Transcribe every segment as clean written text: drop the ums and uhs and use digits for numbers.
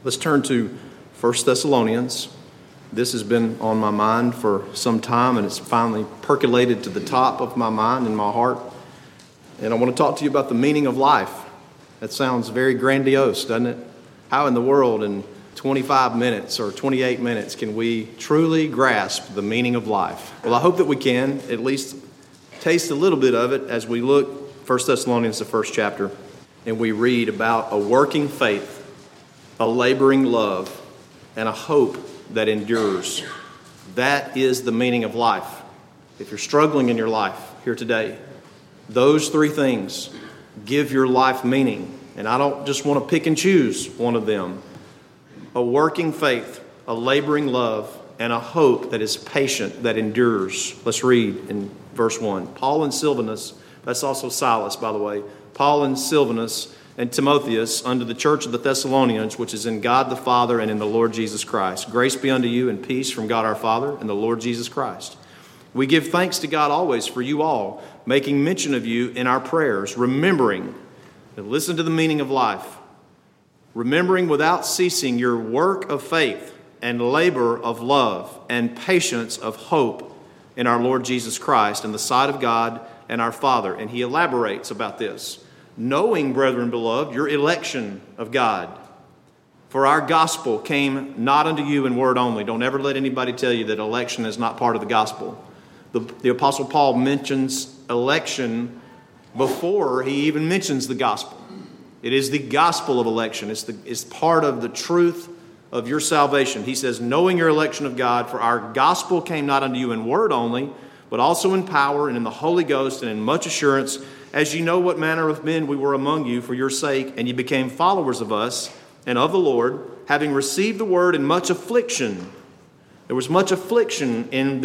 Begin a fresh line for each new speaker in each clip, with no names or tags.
Let's turn to 1 Thessalonians. This has been on my mind for some time, and it's finally percolated to the top of my mind and my heart. And I want to talk to you about the meaning of life. That sounds very grandiose, doesn't it? How in the world in 25 minutes or 28 minutes can we truly grasp the meaning of life? Well, I hope that we can at least taste a little bit of it as we look 1 Thessalonians, the first chapter, and we read about a working faith, a laboring love, and a hope that endures. That is the meaning of life. If you're struggling in your life here today, those three things give your life meaning. And I don't just want to pick and choose one of them. A working faith, a laboring love, and a hope that is patient, that endures. Let's read in verse 1. Paul and Silvanus, that's also Silas, by the way. Paul and Silvanus and Timotheus unto the church of the Thessalonians, which is in God the Father and in the Lord Jesus Christ. Grace be unto you and peace from God our Father and the Lord Jesus Christ. We give thanks to God always for you all, making mention of you in our prayers, remembering, and listen to the meaning of life, remembering without ceasing your work of faith and labor of love and patience of hope in our Lord Jesus Christ in the sight of God and our Father. And he elaborates about this. Knowing, brethren beloved, your election of God. For our gospel came not unto you in word only. Don't ever let anybody tell you that election is not part of the gospel. The Apostle Paul mentions election before he even mentions the gospel. It is the gospel of election. It's part of the truth of your salvation. He says, knowing your election of God, for our gospel came not unto you in word only, but also in power and in the Holy Ghost and in much assurance, as ye know what manner of men we were among you for your sake, and ye became followers of us and of the Lord, having received the word in much affliction. There was much affliction in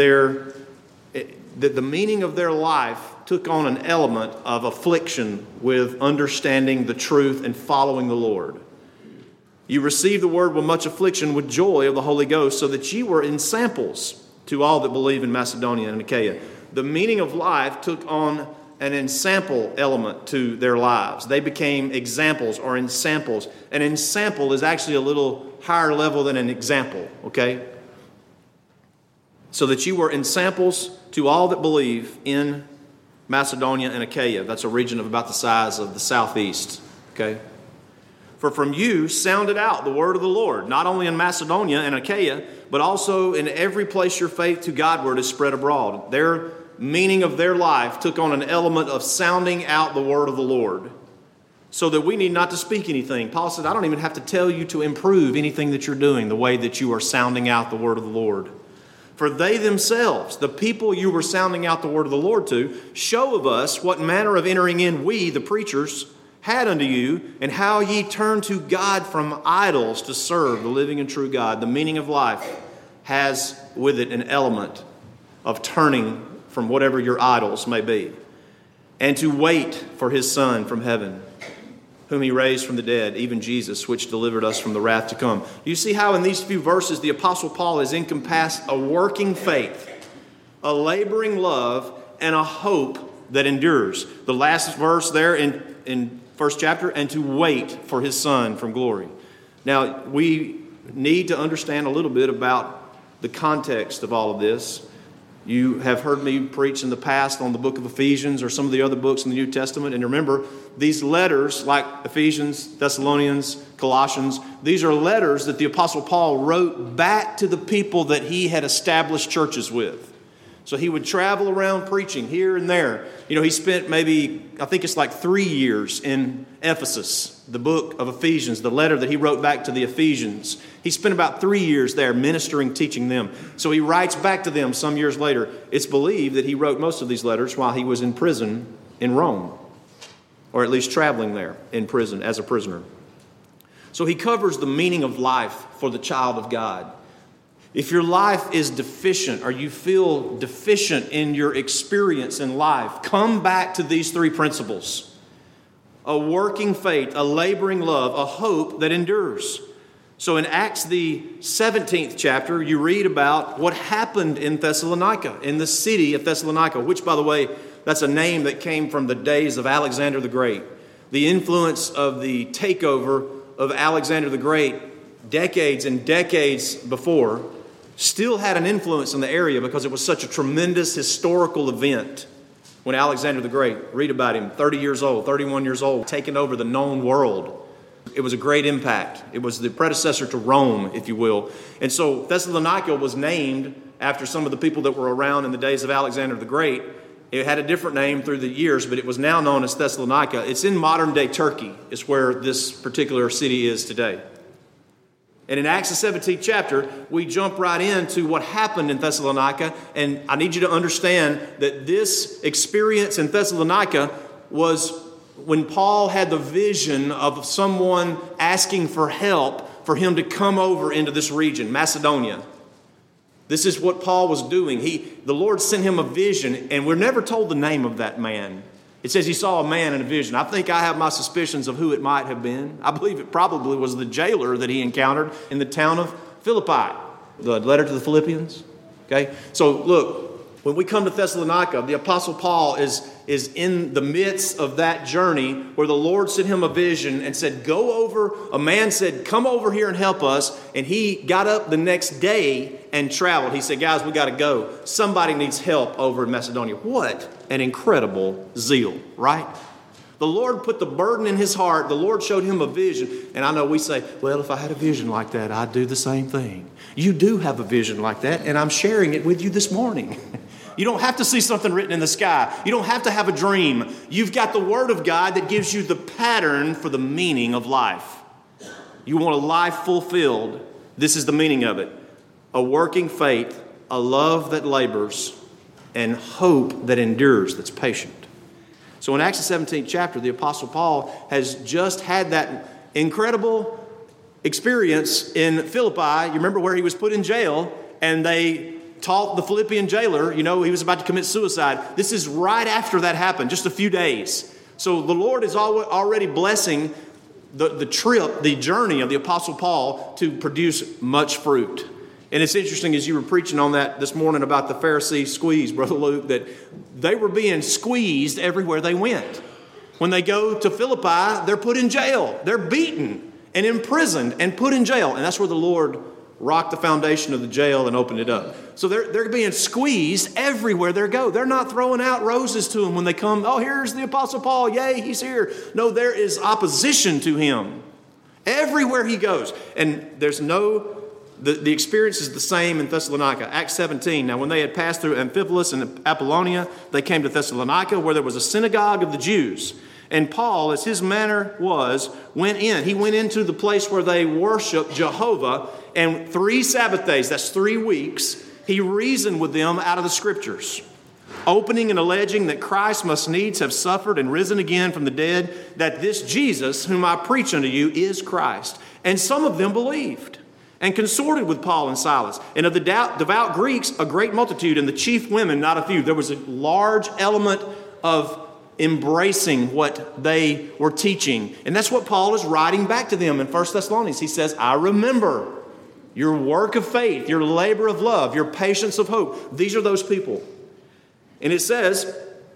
the meaning of their life took on an element of affliction with understanding the truth and following the Lord. You received the word with much affliction with joy of the Holy Ghost, so that ye were in samples to all that believe in Macedonia and Achaia. The meaning of life took on an ensample element to their lives. They became examples or ensamples. An ensample is actually a little higher level than an example, okay? So that you were ensamples to all that believe in Macedonia and Achaia. That's a region of about the size of the southeast, okay? For from you sounded out the word of the Lord, not only in Macedonia and Achaia, but also in every place your faith to Godward is spread abroad. Their meaning of their life took on an element of sounding out the word of the Lord, so that we need not to speak anything. Paul said, I don't even have to tell you to improve anything that you're doing, the way that you are sounding out the word of the Lord. For they themselves, the people you were sounding out the word of the Lord to, show of us what manner of entering in we, the preachers, had unto you, and how ye turned to God from idols to serve the living and true God. The meaning of life has with it an element of turning from whatever your idols may be, and to wait for his Son from heaven, whom he raised from the dead, even Jesus, which delivered us from the wrath to come. You see how in these few verses the Apostle Paul has encompassed a working faith, a laboring love, and a hope that endures. The last verse there in first chapter, and to wait for his Son from glory. Now, we need to understand a little bit about the context of all of this. You have heard me preach in the past on the book of Ephesians or some of the other books in the New Testament. And remember, these letters, like Ephesians, Thessalonians, Colossians, these are letters that the Apostle Paul wrote back to the people that he had established churches with. So he would travel around preaching here and there. You know, he spent maybe, I think it's like 3 years in Ephesus, the book of Ephesians, the letter that he wrote back to the Ephesians. He spent about 3 years there ministering, teaching them. So he writes back to them some years later. It's believed that he wrote most of these letters while he was in prison in Rome, or at least traveling there in prison as a prisoner. So he covers the meaning of life for the child of God. If your life is deficient or you feel deficient in your experience in life, come back to these three principles. A working faith, a laboring love, a hope that endures. So in Acts, the 17th chapter, you read about what happened in Thessalonica, in the city of Thessalonica, which, by the way, that's a name that came from the days of Alexander the Great. The influence of the takeover of Alexander the Great decades and decades before, still had an influence in the area because it was such a tremendous historical event. When Alexander the Great, read about him, 30 years old, 31 years old, taking over the known world. It was a great impact. It was the predecessor to Rome, if you will. And so Thessalonica was named after some of the people that were around in the days of Alexander the Great. It had a different name through the years, but it was now known as Thessalonica. It's in modern-day Turkey. It's where this particular city is today. And in Acts the 17th chapter, we jump right into what happened in Thessalonica. And I need you to understand that this experience in Thessalonica was when Paul had the vision of someone asking for help for him to come over into this region, Macedonia. This is what Paul was doing. The Lord sent him a vision, and we're never told the name of that man. It says he saw a man in a vision. I think I have my suspicions of who it might have been. I believe it probably was the jailer that he encountered in the town of Philippi. The letter to the Philippians. Okay? So look, when we come to Thessalonica, the Apostle Paul is in the midst of that journey where the Lord sent him a vision and said, go over. A man said, come over here and help us. And he got up the next day and traveled. He said, guys, we got to go. Somebody needs help over in Macedonia. What an incredible zeal, right? The Lord put the burden in his heart. The Lord showed him a vision. And I know we say, well, if I had a vision like that, I'd do the same thing. You do have a vision like that, and I'm sharing it with you this morning. You don't have to see something written in the sky. You don't have to have a dream. You've got the Word of God that gives you the pattern for the meaning of life. You want a life fulfilled. This is the meaning of it. A working faith, a love that labors, and hope that endures, that's patient. So in Acts the 17th chapter, the Apostle Paul has just had that incredible experience in Philippi. You remember where he was put in jail, and they taught the Philippian jailer, he was about to commit suicide. This is right after that happened, just a few days. So the Lord is already blessing the trip, the journey of the Apostle Paul to produce much fruit. And it's interesting, as you were preaching on that this morning about the Pharisee squeeze, Brother Luke, that they were being squeezed everywhere they went. When they go to Philippi, they're put in jail. They're beaten and imprisoned and put in jail. And that's where the Lord rocked the foundation of the jail and opened it up. So they're being squeezed everywhere they go. They're not throwing out roses to him when they come. Oh, here's the Apostle Paul. Yay, he's here. No, there is opposition to him everywhere he goes. And there's the experience is the same in Thessalonica. Acts 17. Now, when they had passed through Amphipolis and Apollonia, they came to Thessalonica, where there was a synagogue of the Jews. And Paul, as his manner was, went in. He went into the place where they worship Jehovah. And 3 Sabbath days, that's 3 weeks, he reasoned with them out of the Scriptures, opening and alleging that Christ must needs have suffered and risen again from the dead, that this Jesus, whom I preach unto you, is Christ. And some of them believed and consorted with Paul and Silas. And of the devout Greeks, a great multitude, and the chief women, not a few. There was a large element of embracing what they were teaching. And that's what Paul is writing back to them in 1 Thessalonians. He says, I remember your work of faith, your labor of love, your patience of hope. These are those people. And it says,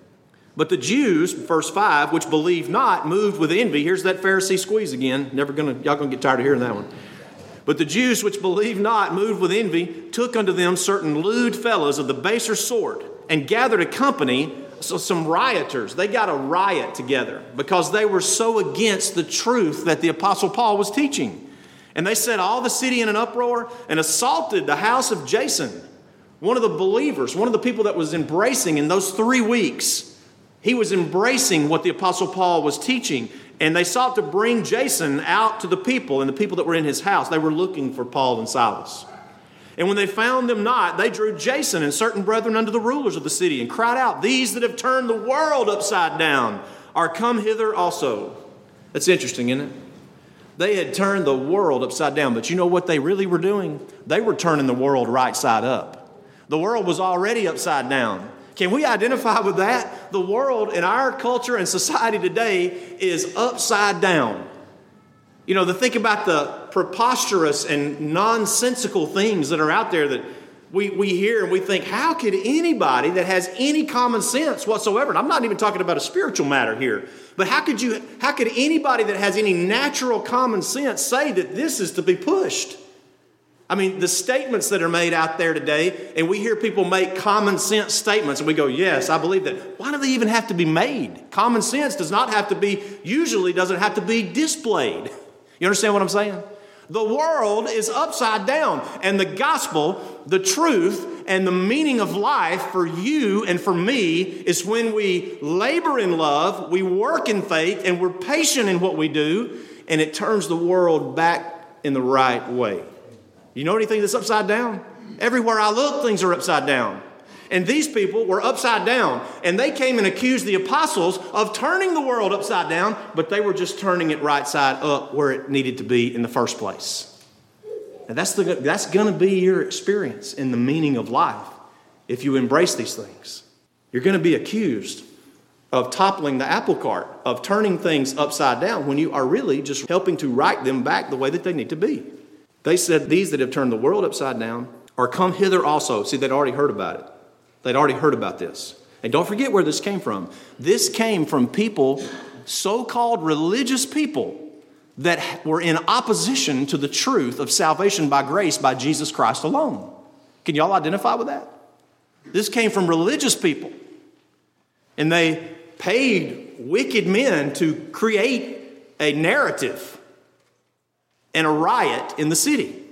but the Jews, verse 5, which believed not, moved with envy. Here's that Pharisee squeeze again. Y'all gonna get tired of hearing that one. But the Jews which believed not, moved with envy, took unto them certain lewd fellows of the baser sort, and gathered a company, so some rioters. They got a riot together because they were so against the truth that the Apostle Paul was teaching. And they set all the city in an uproar and assaulted the house of Jason, one of the believers, one of the people that was embracing in those 3 weeks. He was embracing what the Apostle Paul was teaching. And they sought to bring Jason out to the people and the people that were in his house. They were looking for Paul and Silas. And when they found them not, they drew Jason and certain brethren unto the rulers of the city and cried out, these that have turned the world upside down are come hither also. That's interesting, isn't it? They had turned the world upside down. But you know what they really were doing? They were turning the world right side up. The world was already upside down. Can we identify with that? The world in our culture and society today is upside down. Think about the preposterous and nonsensical things that are out there that we hear and we think, how could anybody that has any common sense whatsoever, and I'm not even talking about a spiritual matter here, but how could anybody that has any natural common sense say that this is to be pushed? I mean, the statements that are made out there today, and we hear people make common sense statements, and we go, yes, I believe that. Why do they even have to be made? Common sense usually doesn't have to be displayed. You understand what I'm saying? The world is upside down, and the gospel, the truth, and the meaning of life for you and for me is when we labor in love, we work in faith, and we're patient in what we do, and it turns the world back in the right way. You know anything that's upside down? Everywhere I look, things are upside down. And these people were upside down, and they came and accused the apostles of turning the world upside down, but they were just turning it right side up where it needed to be in the first place. And that's going to be your experience in the meaning of life if you embrace these things. You're going to be accused of toppling the apple cart, of turning things upside down when you are really just helping to right them back the way that they need to be. They said, these that have turned the world upside down are come hither also. See, they'd already heard about it. They'd already heard about this. And don't forget where this came from. This came from people, so-called religious people, that were in opposition to the truth of salvation by grace by Jesus Christ alone. Can y'all identify with that? This came from religious people. And they paid wicked men to create a narrative and a riot in the city.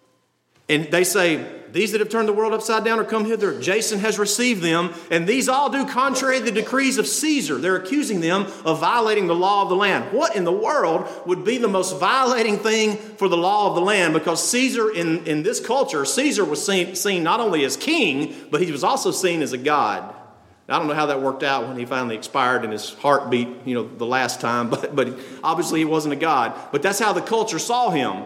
And they say, these that have turned the world upside down are come hither. Jason has received them, and these all do contrary to the decrees of Caesar. They're accusing them of violating the law of the land. What in the world would be the most violating thing for the law of the land? Because Caesar, in this culture, Caesar was seen not only as king, but he was also seen as a god. I don't know how that worked out when he finally expired and his heart beat, the last time, but obviously he wasn't a god. But that's how the culture saw him.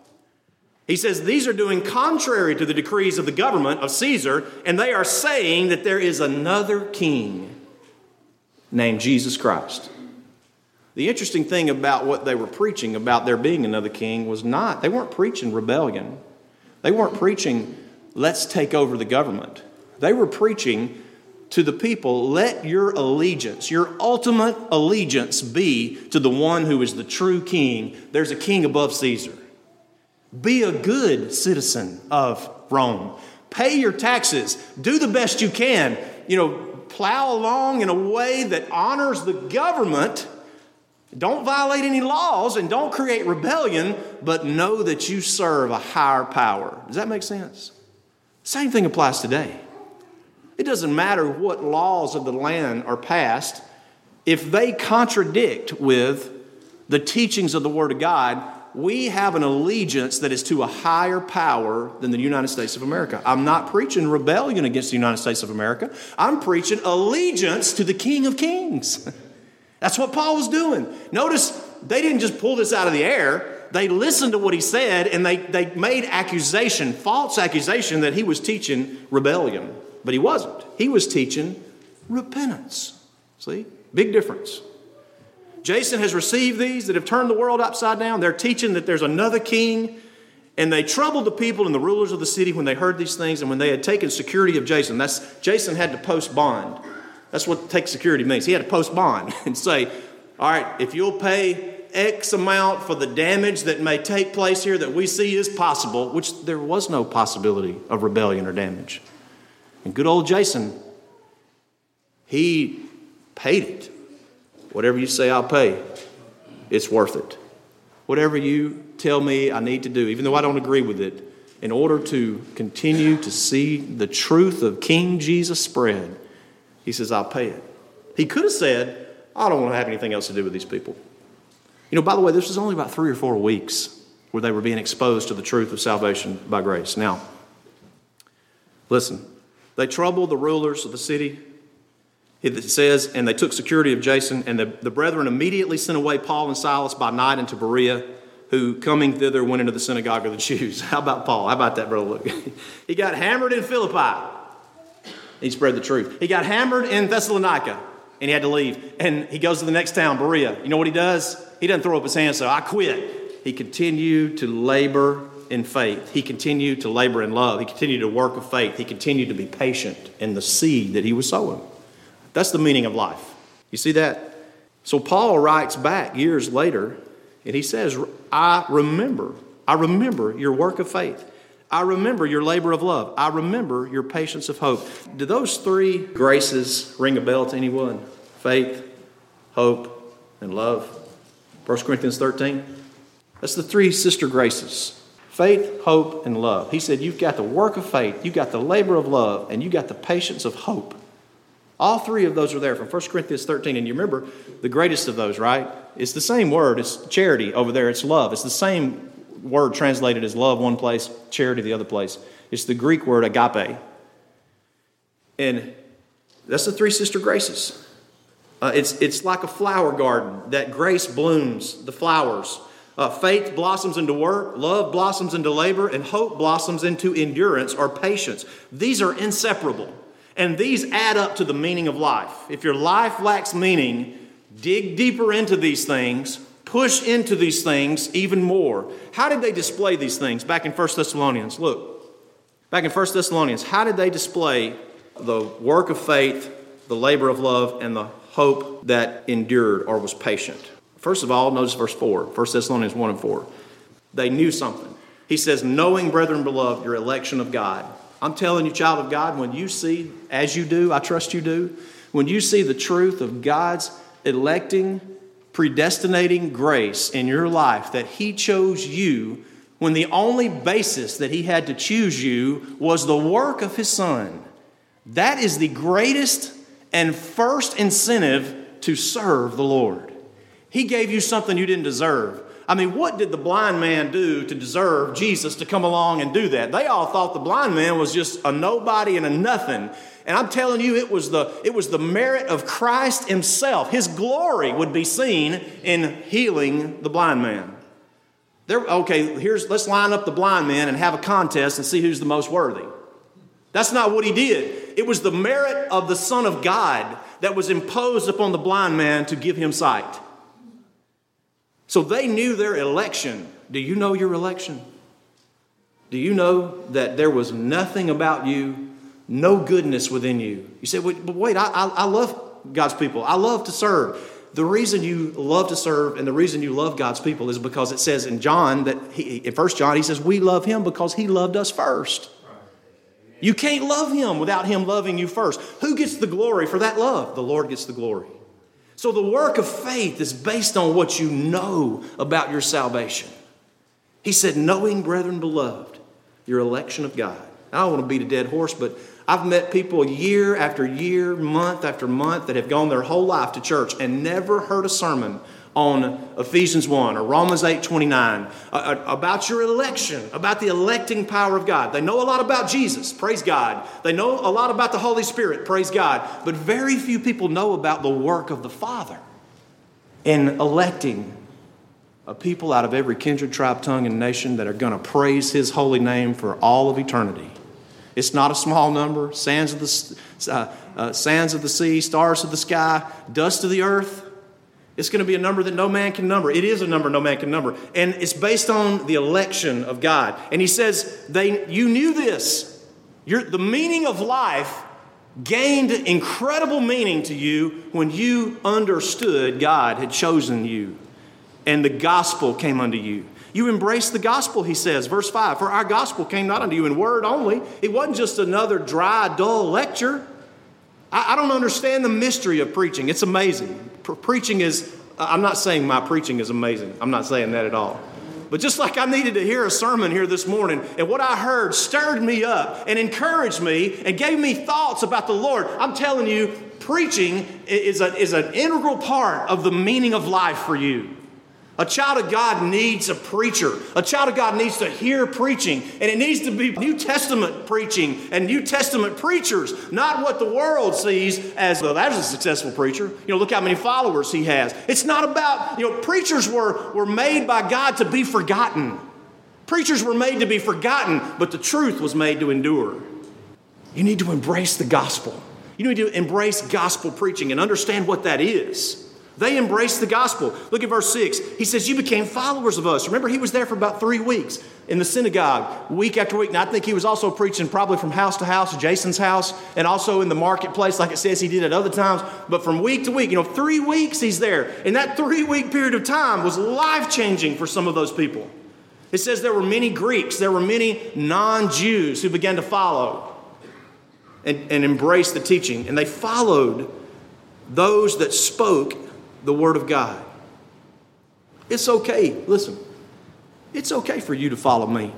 He says, these are doing contrary to the decrees of the government of Caesar, and they are saying that there is another king named Jesus Christ. The interesting thing about what they were preaching about there being another king was they weren't preaching rebellion. They weren't preaching, let's take over the government. They were preaching to the people, let your allegiance, your ultimate allegiance be to the one who is the true king. There's a king above Caesar. Be a good citizen of Rome. Pay your taxes. Do the best you can. Plow along in a way that honors the government. Don't violate any laws and don't create rebellion, but know that you serve a higher power. Does that make sense? Same thing applies today. It doesn't matter what laws of the land are passed. If they contradict with the teachings of the Word of God, we have an allegiance that is to a higher power than the United States of America. I'm not preaching rebellion against the United States of America. I'm preaching allegiance to the King of Kings. That's what Paul was doing. Notice they didn't just pull this out of the air. They listened to what he said, and they made false accusation that he was teaching rebellion. But he wasn't. He was teaching repentance. See? Big difference. Jason has received these that have turned the world upside down. They're teaching that there's another king. And they troubled the people and the rulers of the city when they heard these things and when they had taken security of Jason. Jason had to post bond. That's what take security means. He had to post bond and say, all right, if you'll pay X amount for the damage that may take place here that we see is possible, which there was no possibility of rebellion or damage. And good old Jason, he paid it. Whatever you say, I'll pay. It's worth it. Whatever you tell me I need to do, even though I don't agree with it, in order to continue to see the truth of King Jesus spread, he says, I'll pay it. He could have said, I don't want to have anything else to do with these people. By the way, this was only about 3 or 4 weeks where they were being exposed to the truth of salvation by grace. Now, listen, they troubled the rulers of the city. It says, and they took security of Jason, and the brethren immediately sent away Paul and Silas by night into Berea, who coming thither went into the synagogue of the Jews. How about Paul? How about that, Brother Luke? He got hammered in Philippi. He spread the truth. He got hammered in Thessalonica, and he had to leave. And he goes to the next town, Berea. You know what he does? He doesn't throw up his hands, so I quit. He continued to labor in faith. He continued to labor in love. He continued to work of faith. He continued to be patient in the seed that he was sowing. That's the meaning of life. You see that? So Paul writes back years later, and he says, I remember your work of faith. I remember your labor of love. I remember your patience of hope. Do those three graces ring a bell to anyone? Faith, hope, and love. 1 Corinthians 13. That's the three sister graces. Faith, hope, and love. He said, you've got the work of faith, you've got the labor of love, and you've got the patience of hope. All three of those are there from 1 Corinthians 13. And you remember the greatest of those, right? It's the same word. It's charity over there. It's love. It's the same word translated as love one place, charity the other place. It's the Greek word agape. And that's the three sister graces. It's like a flower garden that grace blooms the flowers. Faith blossoms into work, love blossoms into labor, and hope blossoms into endurance or patience. These are inseparable. And these add up to the meaning of life. If your life lacks meaning, dig deeper into these things, push into these things even more. How did they display these things back in 1 Thessalonians? Look, back in 1 Thessalonians, how did they display the work of faith, the labor of love, and the hope that endured or was patient? First of all, notice verse 4, 1 Thessalonians 1 and 4. They knew something. He says, knowing, brethren beloved, your election of God. I'm telling you, child of God, when you see, as you do, I trust you do, when you see the truth of God's electing, predestinating grace in your life, that he chose you when the only basis that he had to choose you was the work of his Son. That is the greatest and first incentive to serve the Lord. He gave you something you didn't deserve. I mean, what did the blind man do to deserve Jesus to come along and do that? They all thought the blind man was just a nobody and a nothing. And I'm telling you, it was the merit of Christ himself. His glory would be seen in healing the blind man. Let's line up the blind man and have a contest and see who's the most worthy. That's not what he did. It was the merit of the Son of God that was imposed upon the blind man to give him sight. So they knew their election. Do you know your election? Do you know that there was nothing about you, no goodness within you? You say, wait, I love God's people. I love to serve. The reason you love to serve and the reason you love God's people is because it says in John, in 1 John, he says, we love him because he loved us first. You can't love him without him loving you first. Who gets the glory for that love? The Lord gets the glory. So the work of faith is based on what you know about your salvation. He said, knowing, brethren beloved, your election of God. I don't want to beat a dead horse, but I've met people year after year, month after month that have gone their whole life to church and never heard a sermon on Ephesians 1 or Romans 8:29 about your election, about the electing power of God. They know a lot about Jesus, praise God. They know a lot about the Holy Spirit, praise God. But very few people know about the work of the Father in electing a people out of every kindred, tribe, tongue, and nation that are going to praise his holy name for all of eternity. It's not a small number. Sands of the sea, stars of the sky, dust of the earth. It's going to be a number that no man can number. It is a number no man can number. And it's based on the election of God. And he says, you knew this. The meaning of life gained incredible meaning to you when you understood God had chosen you. And the gospel came unto you. You embraced the gospel, he says, verse 5. For our gospel came not unto you in word only. It wasn't just another dry, dull lecture. I don't understand the mystery of preaching. It's amazing. Preaching is, I'm not saying my preaching is amazing. I'm not saying that at all. But just like I needed to hear a sermon here this morning, and what I heard stirred me up and encouraged me and gave me thoughts about the Lord, I'm telling you, preaching is an integral part of the meaning of life for you. A child of God needs a preacher. A child of God needs to hear preaching. And it needs to be New Testament preaching and New Testament preachers, not what the world sees as, well, that's a successful preacher. Look how many followers he has. It's not about, preachers were made by God to be forgotten. Preachers were made to be forgotten, but the truth was made to endure. You need to embrace the gospel. You need to embrace gospel preaching and understand what that is. They embraced the gospel. Look at verse 6. He says, you became followers of us. Remember, he was there for about 3 weeks in the synagogue, week after week. And I think he was also preaching probably from house to house, Jason's house, and also in the marketplace, like it says he did at other times. But from week to week, 3 weeks he's there. And that 3-week period of time was life-changing for some of those people. It says there were many Greeks, there were many non-Jews who began to follow and embrace the teaching. And they followed those that spoke the Word of God. It's okay, listen, it's okay for you to follow me.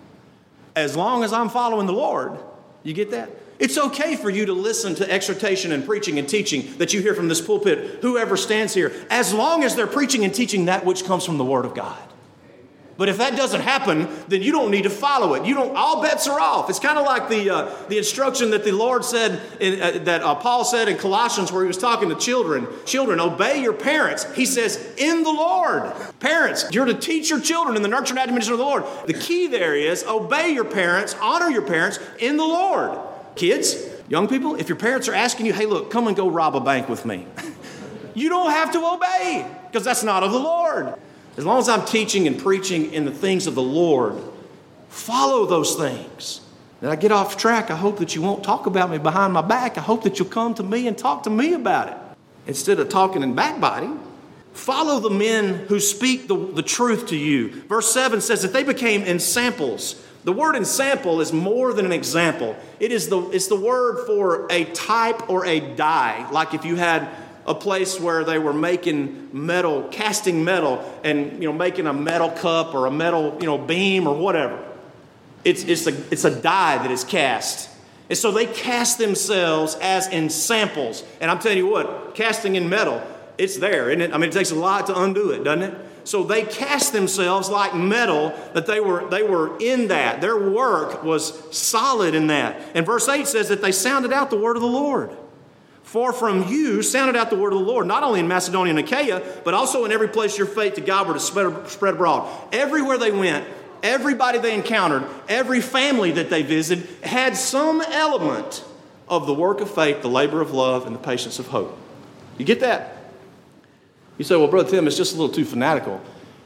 As long as I'm following the Lord, you get that? It's okay for you to listen to exhortation and preaching and teaching that you hear from this pulpit, whoever stands here, as long as they're preaching and teaching that which comes from the Word of God. But if that doesn't happen, then you don't need to follow it. All bets are off. It's kind of like the instruction that the Lord said, that Paul said in Colossians, where he was talking to children. Children, obey your parents. He says, in the Lord. Parents, you're to teach your children in the nurture and admonition of the Lord. The key there is obey your parents, honor your parents in the Lord. Kids, young people, if your parents are asking you, hey, look, come and go rob a bank with me. You don't have to obey, because that's not of the Lord. As long as I'm teaching and preaching in the things of the Lord, follow those things. Then I get off track, I hope that you won't talk about me behind my back. I hope that you'll come to me and talk to me about it. Instead of talking and backbiting, follow the men who speak the truth to you. Verse 7 says that they became ensamples. The word ensample is more than an example. It's the word for a type or a die. Like if you had a place where they were making metal, casting metal, and making a metal cup or a metal beam or whatever. It's a die that is cast, and so they cast themselves as ensamples. And I'm telling you what, casting in metal, it's there, isn't it? I mean, it takes a lot to undo it, doesn't it? So they cast themselves like metal, that they were in that. Their work was solid in that. And verse 8 says that they sounded out the word of the Lord. For from you sounded out the word of the Lord, not only in Macedonia and Achaia, but also in every place your faith to God were to spread abroad. Everywhere they went, everybody they encountered, every family that they visited had some element of the work of faith, the labor of love, and the patience of hope. You get that? You say, well, Brother Tim, it's just a little too fanatical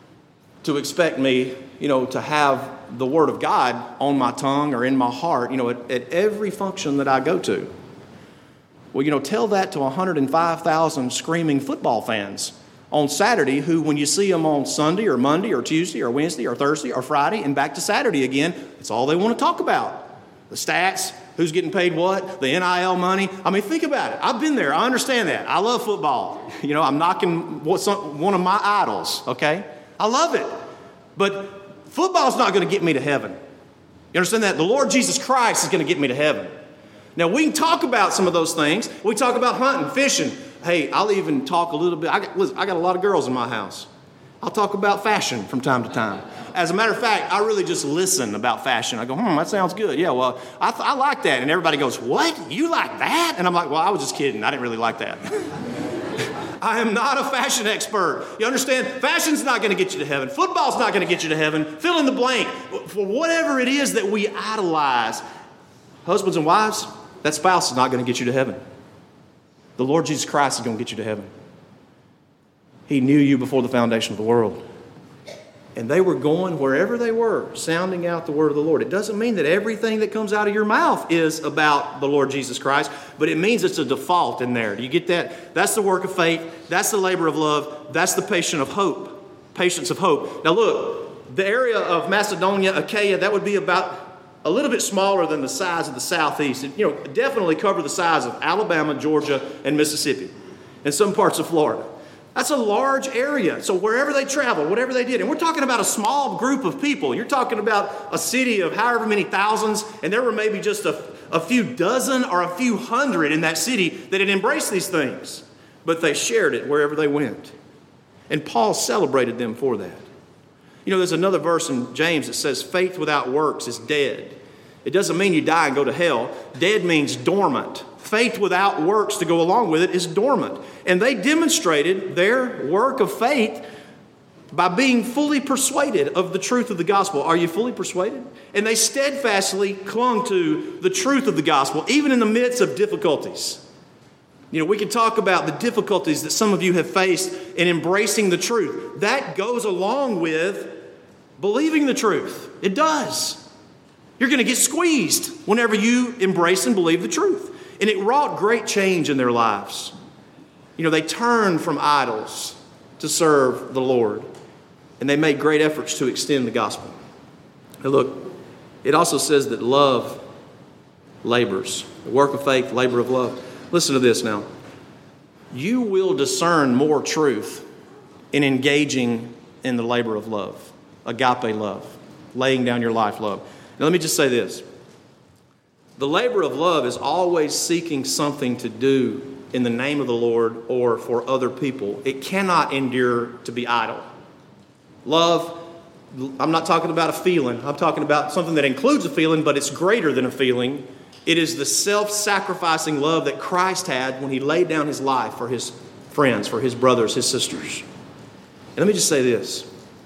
to expect me, to have the word of God on my tongue or in my heart, at every function that I go to. Well, tell that to 105,000 screaming football fans on Saturday who, when you see them on Sunday or Monday or Tuesday or Wednesday or Thursday or Friday and back to Saturday again, it's all they want to talk about. The stats, who's getting paid what, the NIL money. I mean, think about it. I've been there. I understand that. I love football. I'm knocking one of my idols, okay? I love it. But football's not going to get me to heaven. You understand that? The Lord Jesus Christ is going to get me to heaven. Now, we can talk about some of those things. We talk about hunting, fishing. Hey, I'll even talk a little bit. I got a lot of girls in my house. I'll talk about fashion from time to time. As a matter of fact, I really just listen about fashion. I go, that sounds good. Yeah, well, I like that. And everybody goes, what? You like that? And I'm like, well, I was just kidding. I didn't really like that. I am not a fashion expert. You understand? Fashion's not going to get you to heaven. Football's not going to get you to heaven. Fill in the blank. For whatever it is that we idolize, husbands and wives, that spouse is not going to get you to heaven. The Lord Jesus Christ is going to get you to heaven. He knew you before the foundation of the world. And they were going wherever they were, sounding out the word of the Lord. It doesn't mean that everything that comes out of your mouth is about the Lord Jesus Christ, but it means it's a default in there. Do you get that? That's the work of faith. That's the labor of love. That's the patience of hope. Now look, the area of Macedonia, Achaia, that would be about a little bit smaller than the size of the southeast. It, definitely cover the size of Alabama, Georgia, and Mississippi, and some parts of Florida. That's a large area. So wherever they traveled, whatever they did, and we're talking about a small group of people. You're talking about a city of however many thousands, and there were maybe just a few dozen or a few hundred in that city that had embraced these things. But they shared it wherever they went. And Paul celebrated them for that. There's another verse in James that says faith without works is dead. It doesn't mean you die and go to hell. Dead means dormant. Faith without works to go along with it is dormant. And they demonstrated their work of faith by being fully persuaded of the truth of the gospel. Are you fully persuaded? And they steadfastly clung to the truth of the gospel, even in the midst of difficulties. We can talk about the difficulties that some of you have faced in embracing the truth. That goes along with believing the truth. It does. You're going to get squeezed whenever you embrace and believe the truth. And it wrought great change in their lives. They turned from idols to serve the Lord. And they made great efforts to extend the gospel. Now look, it also says that love labors. The work of faith, labor of love. Listen to this now. You will discern more truth in engaging in the labor of love, agape love, laying down your life love. Now let me just say this. The labor of love is always seeking something to do in the name of the Lord or for other people. It cannot endure to be idle. Love, I'm not talking about a feeling. I'm talking about something that includes a feeling, but it's greater than a feeling. It is the self-sacrificing love that Christ had when he laid down his life for his friends, for his brothers, his sisters. And let me just say this.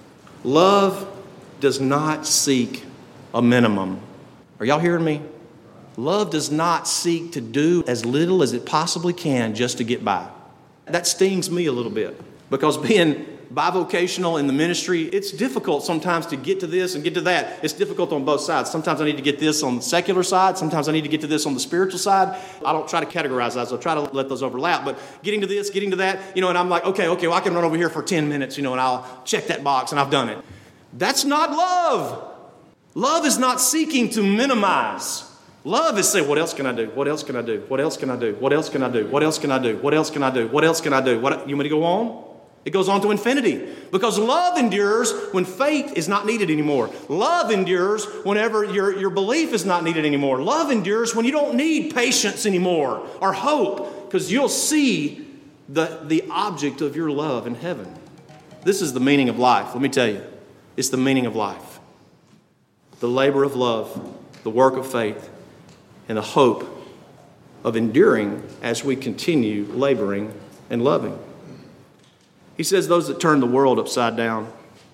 Love does not seek a minimum. Are y'all hearing me? Love does not seek to do as little as it possibly can just to get by. That stings me a little bit because being bivocational in the ministry, it's difficult sometimes to get to this and get to that. It's difficult on both sides. Sometimes I need to get this on the secular side. Sometimes I need to get to this on the spiritual side. I don't try to categorize those. I'll try to let those overlap. But getting to this, getting to that, and I'm like, okay, well, I can run over here for 10 minutes, and I'll check that box, and I've done it. That's not love. Love is not seeking to minimize. Love is saying, what else can I do? What else can I do? What else can I do? What else can I do? What else can I do? What else can I do? What else can I do? You want me to go on? It goes on to infinity because love endures when faith is not needed anymore. Love endures whenever your belief is not needed anymore. Love endures when you don't need patience anymore or hope because you'll see the object of your love in heaven. This is the meaning of life. Let me tell you, it's the meaning of life. The labor of love, the work of faith, and the hope of enduring as we continue laboring and loving. He says those that turn the world upside down.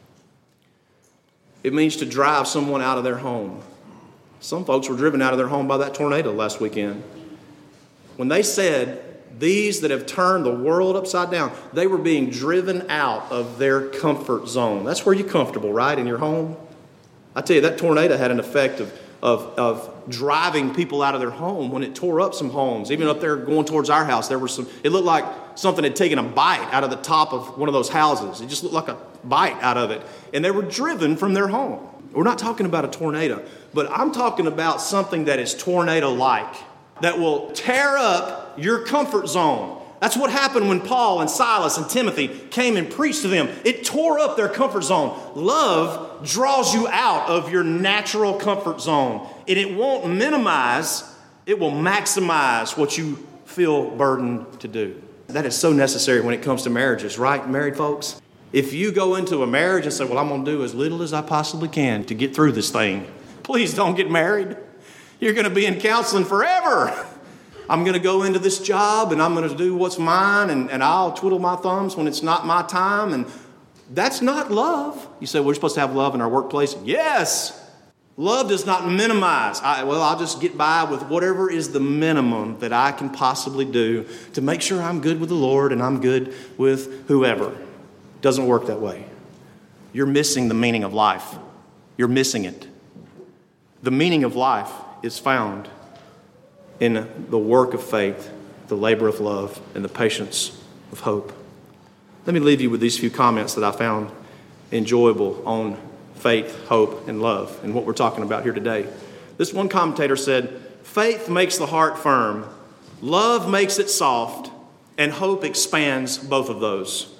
It means to drive someone out of their home. Some folks were driven out of their home by that tornado last weekend. When they said, these that have turned the world upside down, they were being driven out of their comfort zone. That's where you're comfortable, right? In your home. I tell you, that tornado had an effect of driving people out of their home when it tore up some homes. Even up there going towards our house, there were it looked like something had taken a bite out of the top of one of those houses. It just looked like a bite out of it. And they were driven from their home. We're not talking about a tornado, but I'm talking about something that is tornado-like, that will tear up your comfort zone. That's what happened when Paul and Silas and Timothy came and preached to them. It tore up their comfort zone. Love draws you out of your natural comfort zone. And it won't minimize, it will maximize what you feel burdened to do. That is so necessary when it comes to marriages, right, married folks? If you go into a marriage and say, well, I'm going to do as little as I possibly can to get through this thing, please don't get married. You're going to be in counseling forever. I'm going to go into this job and I'm going to do what's mine and I'll twiddle my thumbs when it's not my time. And that's not love. You say, we're supposed to have love in our workplace. Yes. Love does not minimize. I'll just get by with whatever is the minimum that I can possibly do to make sure I'm good with the Lord and I'm good with whoever. It doesn't work that way. You're missing the meaning of life. You're missing it. The meaning of life is found in the work of faith, the labor of love, and the patience of hope. Let me leave you with these few comments that I found enjoyable on faith, hope, and love, and what we're talking about here today. This one commentator said, faith makes the heart firm, love makes it soft, and hope expands both of those.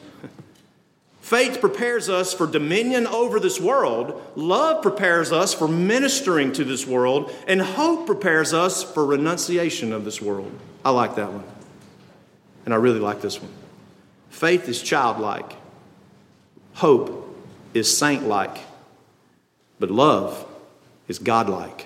Faith prepares us for dominion over this world. Love prepares us for ministering to this world. And hope prepares us for renunciation of this world. I like that one. And I really like this one. Faith is childlike. Hope is saint-like. But love is godlike.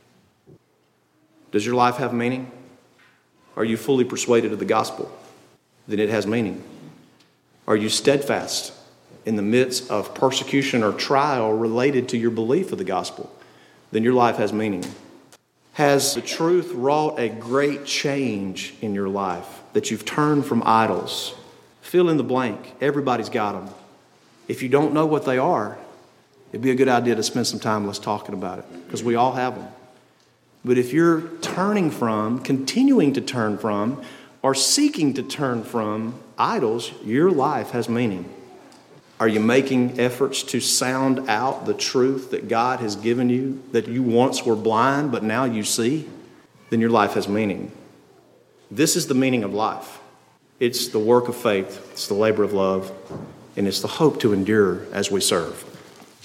Does your life have meaning? Are you fully persuaded of the gospel? Then it has meaning. Are you steadfast in the midst of persecution or trial related to your belief of the gospel? Then your life has meaning. Has the truth wrought a great change in your life? that you've turned from idols. Fill in the blank. Everybody's got them. If you don't know what they are, it'd be a good idea to spend some time with us talking about it, because we all have them. But if you're turning from, continuing to turn from, or seeking to turn from idols, your life has meaning. Are you making efforts to sound out the truth that God has given you, that you once were blind but now you see? Then your life has meaning. This is the meaning of life. It's the work of faith, it's the labor of love, and it's the hope to endure as we serve.